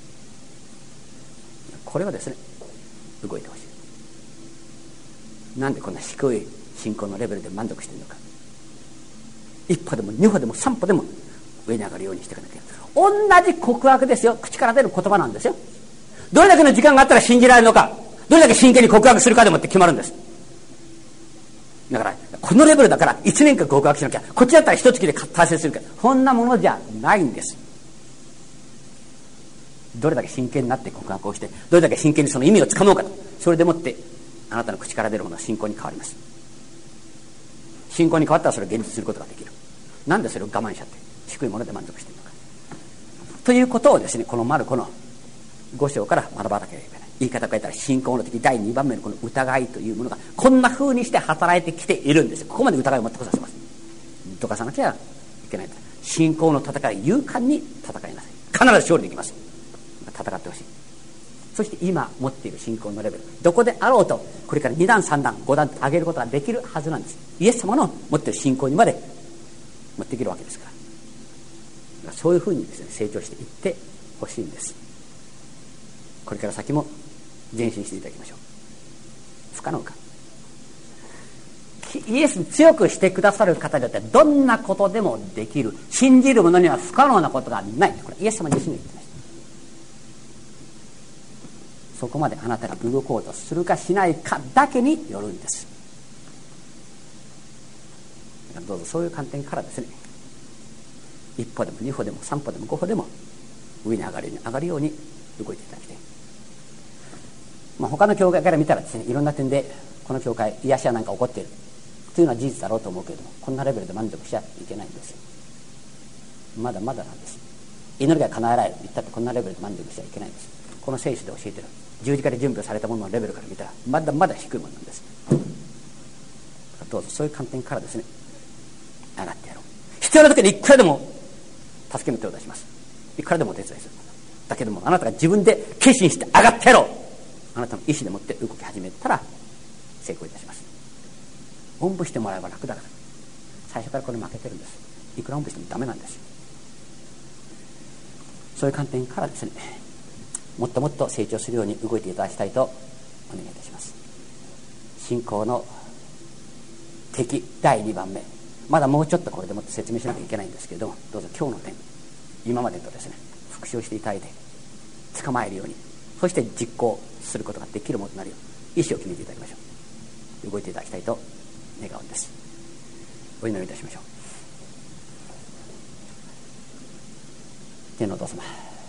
これはですね、動いてほしい。なんでこんな低い信仰のレベルで満足しているのか。一歩でも二歩でも三歩でも上に上がるようにしていかなきゃいけない。同じ告白ですよ。口から出る言葉なんですよ。どれだけの時間があったら信じられるのか、どれだけ真剣に告白するかでもって決まるんです。 だからこのレベルだからいちねんかん告白しなきゃ、こっちだったら一月で達成するから、そんなものじゃないんです。どれだけ真剣になって告白をして、どれだけ真剣にその意味をつかもうかと、それでもってあなたの口から出るものは信仰に変わります。信仰に変わったらそれを現実することができる。なんでそれを我慢しちゃって低いもので満足しているのかということをですね、このマルコのご章から学ばなければいけない。言い方を変えたら信仰の時だいにばんめのこの疑いというものがこんな風にして働いてきているんですよ。ここまで疑いを持ってこさせます。どかさなきゃいけないんです。信仰の戦い、勇敢に戦いなさい。必ず勝利できます。戦ってほしい。そして今持っている信仰のレベル、どこであろうとこれからにだんさんだんごだんと上げることができるはずなんです。イエス様の持っている信仰にまで持っていけるわけですから、そういうふうにですね成長していってほしいんです。これから先も前進していただきましょう。不可能か。イエスに強くしてくださる方だってどんなことでもできる。信じる者には不可能なことがない。これイエス様自身が言ってました。そこまであなたが動こうとするかしないかだけによるんです。どうぞそういう観点からですね、一歩でも二歩でも三歩でも五歩でも上に上がるように上がるように動いていただきたい。まあ、他の教会から見たらですね、いろんな点でこの教会癒しやなんか起こっているというのは事実だろうと思うけれども、こんなレベルで満足しちゃいけないんですよ。まだまだなんです。祈りが叶えられると言ったってこんなレベルで満足しちゃいけないんです。この聖書で教えている十字架で準備されたもののレベルから見たらまだまだ低いものなんです。どうぞそういう観点からですね上がってやろう。必要な時にいくらでも助けの手を出します。いくらでもお手伝いする。だけどもあなたが自分で決心して上がってやろう。あなたの意志でもって動き始めたら成功いたします。おんぶしてもらえば楽だから、最初からこれ負けてるんです。いくらおんぶしてもダメなんですよ。そういう観点からですね、もっともっと成長するように動いていただきたいとお願いいたします。信仰の敵だいにばんめ、まだもうちょっとこれでもって説明しなきゃいけないんですけれども、どうぞ今日の点、今までとですね復習していただいて捕まえるように、そして実行することができるものとなるよう意思を決めていただきましょう。動いていただきたいと願うんです。お祈りいたしましょう。天のお父様、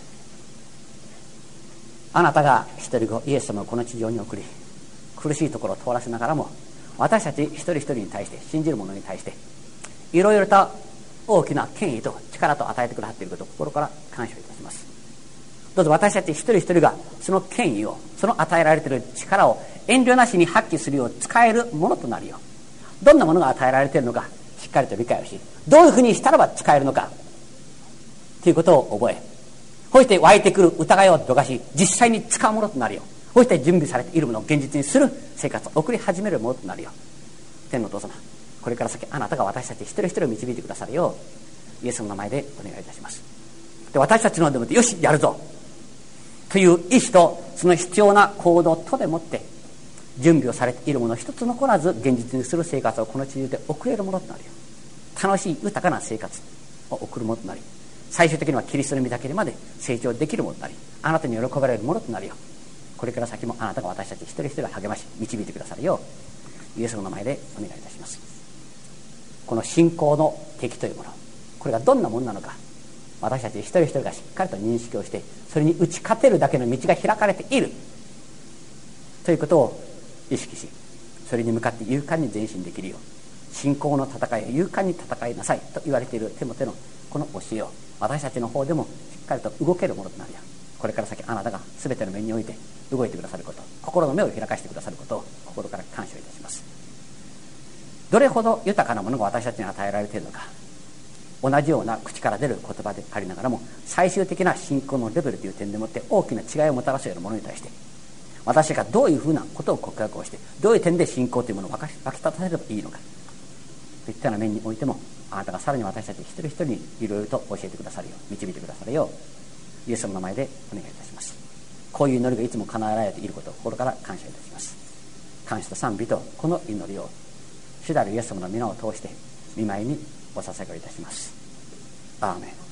あなたが一人子イエス様をこの地上に送り、苦しいところを通らせながらも私たち一人一人に対して、信じる者に対していろいろと大きな権威と力と与えてくださっていることを心から感謝いたします。どうぞ私たち一人一人がその権威を、その与えられている力を遠慮なしに発揮するよう使えるものとなるよう、どんなものが与えられているのかしっかりと理解をし、どういうふうにしたらば使えるのかということを覚え、そして湧いてくる疑いをどかし実際に使うものとなるよう、そして準備されているものを現実にする生活を送り始めるものとなるよう、天のお父様、これから先あなたが私たち一人一人を導いてくださるようイエスの名前でお願いいたします。で、私たちのでもってよしやるぞという意志とその必要な行動とでもって準備をされているものを一つ残らず現実にする生活をこの地上で送れるものとなるよう、楽しい豊かな生活を送るものとなり、最終的にはキリストの御岳にまで成長できるものとなり、あなたに喜ばれるものとなるよう、これから先もあなたが私たち一人一人を励まし導いてくださるようイエスの名前でお願いいたします。この信仰の敵というもの、これがどんなものなのか私たち一人一人がしっかりと認識をして、それに打ち勝てるだけの道が開かれているということを意識し、それに向かって勇敢に前進できるよう、信仰の戦いを勇敢に戦いなさいと言われているテモテのこの教えを私たちの方でもしっかりと動けるものとなるよう、これから先あなたが全ての面において動いてくださること、心の目を開かせてくださることを心から感謝いたします。どれほど豊かなものが私たちに与えられているのか、同じような口から出る言葉でありながらも最終的な信仰のレベルという点でもって大きな違いをもたらすようなものに対して、私がどういうふうなことを告白をして、どういう点で信仰というものを湧き立たせればいいのかといったような面においても、あなたがさらに私たち一人一人にいろいろと教えてくださるよう、導いてくださるようイエスの名前でお願いいたします。こういう祈りがいつも叶えられていることを心から感謝いたします。感謝と賛美とこの祈りを主なるイエス様の皆を通して御前にお捧げいたします。アーメン。